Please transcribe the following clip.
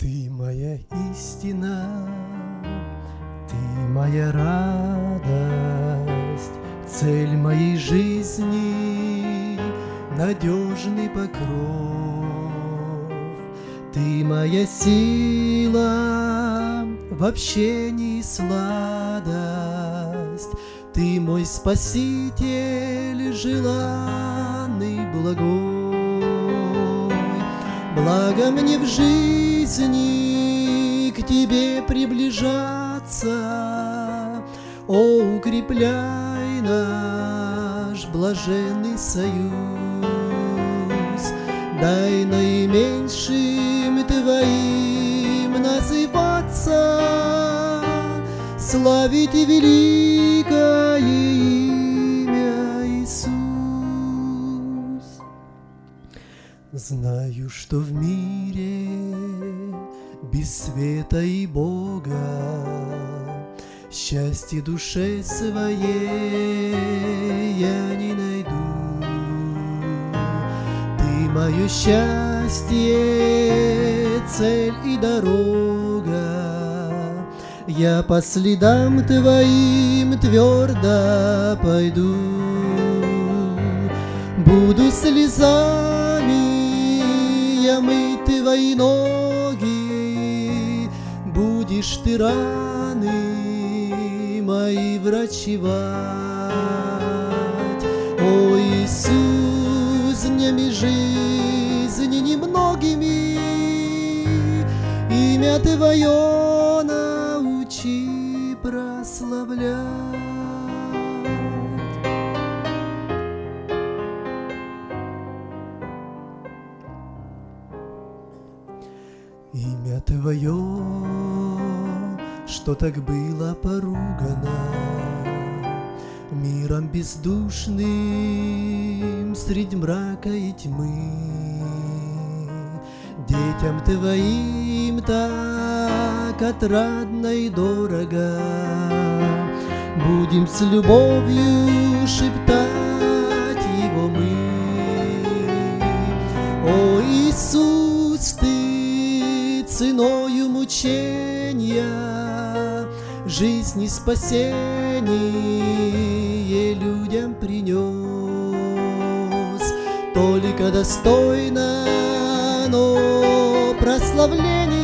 Ты моя истина, ты моя радость, цель моей жизни, надежный покров. Ты моя сила, в общении сладость, ты мой спаситель, желанный, благой. Благо мне в жизни к тебе приближаться, о, укрепляй наш блаженный союз. Дай наименьшим твоим называться, славить великое имя Иисус. Знаю, что в мире без света и Бога счастье душе своей я не найду. Ты мое счастье, цель и дорога, я по следам твоим твердо пойду. Буду слезами я мыть твои ноги, будешь ты раны мои врачевать. О, Иисус, днями жизни немногими имя Твое научи прославлять. Имя Твое, что так было поругано миром бездушным средь мрака и тьмы, детям Твоим так отрадно и дорого, будем с любовью шептать Его мы. О, Иисус, Ты ценою мучения жизнь и спасение людям принес. Только достойно оно прославление